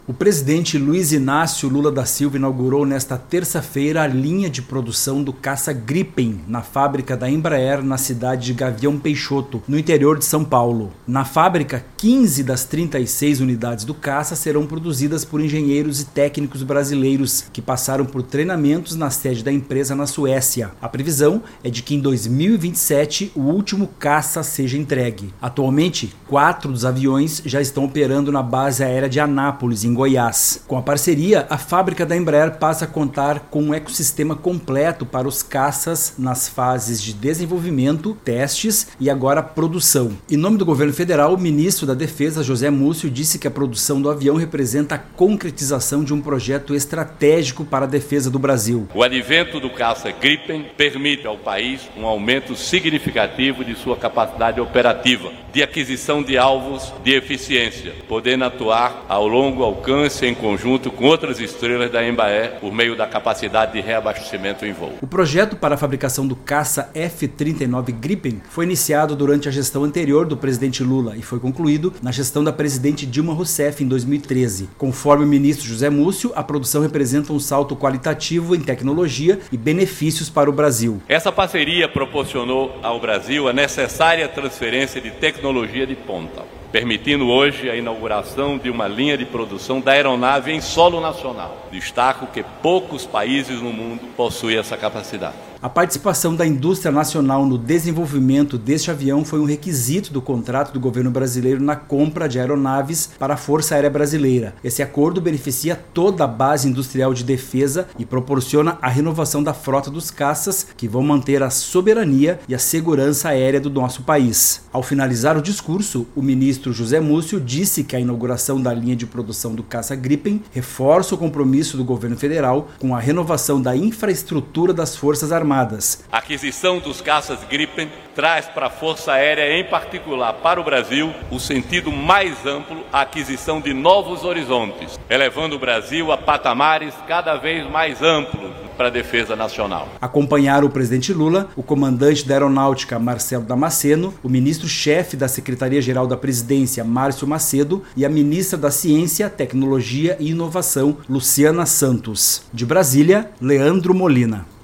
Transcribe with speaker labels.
Speaker 1: O presidente Luiz Inácio Lula da Silva inaugurou nesta terça-feira a linha de produção do caça Gripen na fábrica da Embraer na cidade de Gavião Peixoto, no interior de São Paulo. Na fábrica, 15 das 36 unidades do caça serão produzidas por engenheiros e técnicos brasileiros que passaram por treinamentos na sede da empresa na Suécia. A previsão é de que em 2027 o último caça seja entregue. Atualmente, 4 dos aviões já estão operando na base aérea de Anápolis, em Goiás. Com a parceria, a fábrica da Embraer passa a contar com um ecossistema completo para os caças nas fases de desenvolvimento, testes e agora produção. Em nome do governo federal, o ministro da Defesa, José Múcio, disse que a produção do avião representa a concretização de um projeto estratégico para a defesa do Brasil.
Speaker 2: O advento do caça Gripen permite ao país um aumento significativo de sua capacidade operativa, de aquisição de alvos de eficiência, podendo atuar ao longo alcance em conjunto com outras estrelas da Embraer por meio da capacidade de reabastecimento em voo.
Speaker 1: O projeto para a fabricação do caça F-39 Gripen foi iniciado durante a gestão anterior do presidente Lula e foi concluído na gestão da presidente Dilma Rousseff em 2013. Conforme o ministro José Múcio, a produção representa um salto qualitativo em tecnologia e benefícios para o Brasil.
Speaker 2: Essa parceria proporcionou ao Brasil a necessária transferência de tecnologia de ponta, permitindo hoje a inauguração de uma linha de produção da aeronave em solo nacional. Destaco que poucos países no mundo possuem essa capacidade.
Speaker 1: A participação da indústria nacional no desenvolvimento deste avião foi um requisito do contrato do governo brasileiro na compra de aeronaves para a Força Aérea Brasileira. Esse acordo beneficia toda a base industrial de defesa e proporciona a renovação da frota dos caças, que vão manter a soberania e a segurança aérea do nosso país. Ao finalizar o discurso, o ministro José Múcio disse que a inauguração da linha de produção do caça Gripen reforça o compromisso do governo federal com a renovação da infraestrutura das Forças Armadas.
Speaker 2: A aquisição dos caças Gripen traz para a Força Aérea, em particular para o Brasil, o sentido mais amplo, a aquisição de novos horizontes, elevando o Brasil a patamares cada vez mais amplos para a defesa nacional.
Speaker 1: Acompanharam o presidente Lula, o comandante da Aeronáutica, Marcelo Damasceno, o ministro-chefe da Secretaria-Geral da Presidência, Márcio Macedo, e a ministra da Ciência, Tecnologia e Inovação, Luciana Santos. De Brasília, Leandro Molina.